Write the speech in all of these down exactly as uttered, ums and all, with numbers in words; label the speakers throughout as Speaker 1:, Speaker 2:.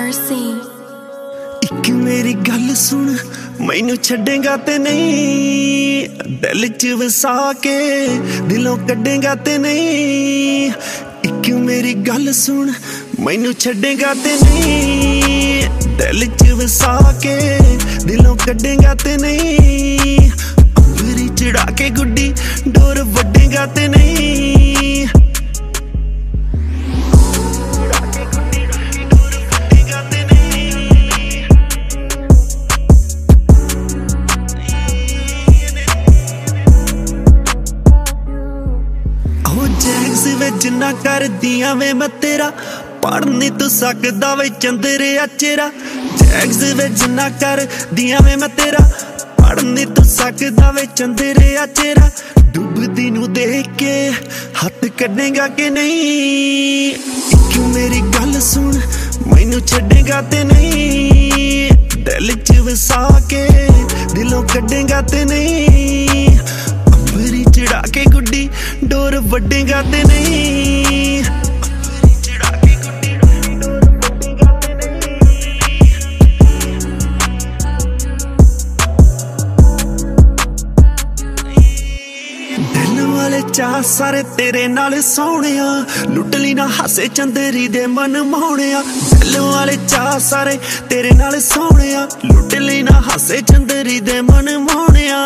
Speaker 1: mercy।
Speaker 2: एक मेरी गल सुन, मैनू छड्डेगा ते नहीं, दिल च वसा के दिलों कड्डेगा ते नहीं। एक मेरी गल सुन, मैनू छड्डेगा ते नहीं, दिल च वसा के दिलों कड्डेगा ते नहीं। अंबरी चढ़ा के गुड्डी डोर वड्डेगा ते नहीं। जिन्ना कर दिया वे मैं तेरा, पढ़ नहीं तू सकदा वे चंदरिया चेरा। जैक्स वे जिन्ना कर दिया वे मैं तेरा, पढ़ नहीं तू सकदा वे चंदरिया चेरा। डुबदी नू देख के हथ कड्डेगा कि नहीं। एक मेरी गल सुन, मैनू छड्डेगा ते नहीं, दिल च वसा के दिलों कड्डेगा ते नहीं। अंबरी चढ़ा के गुड्डी डोर वड्डेगा ते नहीं। चढ़ा के गुड्डी डोर वड्डेगा ते नहीं। दिल वाले चाह सारे तेरे नाल सोहणिया, लुट ली ना हासे चंदेरी दे मन मोहणिया। दिल वाले चाह सारे तेरे नाल सोहणिया, लुट ली ना हासे चंदेरी दे मन मोहणिया।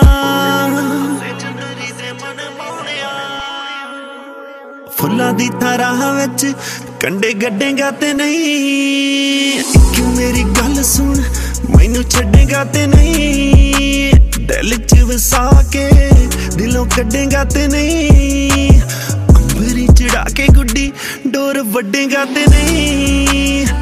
Speaker 2: फुल्लां दी थारां विच कंडे गड्डेगा ते नहीं। एक मेरी गल सुन, मैनू छड्डेगा ते नहीं, दिल च वसा के दिलों कड्डेगा ते नहीं। अंबरी चढ़ा के गुड्डी डोर वड्डेगा ते नहीं।